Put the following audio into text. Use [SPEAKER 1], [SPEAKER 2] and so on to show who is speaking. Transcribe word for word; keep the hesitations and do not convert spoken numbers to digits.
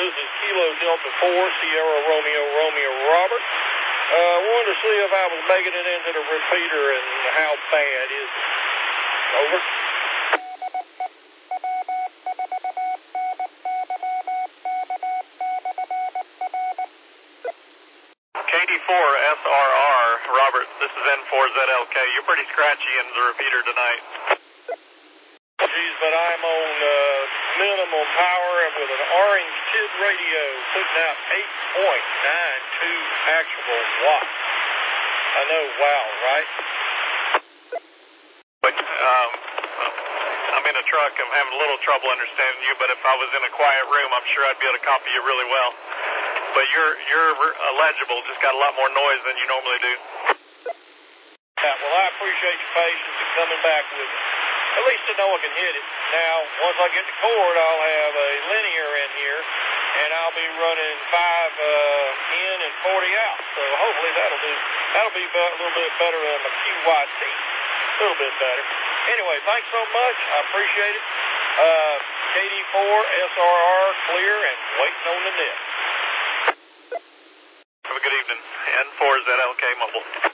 [SPEAKER 1] This is Kilo Delta four, Sierra Romeo, Romeo Robert. Uh, wanted to see if I was making it into the repeater and how bad is it. Over.
[SPEAKER 2] K D four S R R, Robert, this is N four Z L K. You're pretty scratchy in the repeater tonight.
[SPEAKER 1] Geez, but I'm on uh, minimal power and with an orange T I D radio putting out eight point nine two actual watts. I know, wow, right?
[SPEAKER 2] But, um, I'm in a truck. I'm having a little trouble understanding you, but if I was in a quiet room, I'm sure I'd be able to copy you really well. But you're you're legible, just got a lot more noise than you normally do.
[SPEAKER 1] Yeah, well, I appreciate your patience and coming back with it. At least I know I can hit it. Now, once I get the cord, I'll have a linear in here, and I'll be running five uh, in and forty out. So hopefully that'll do. That'll be a little bit better than my Q Y T. A little bit better. Anyway, thanks so much. I appreciate it. Uh, K D four S R R clear and waiting on the net.
[SPEAKER 2] Have a good evening. N four Z L K Mobile.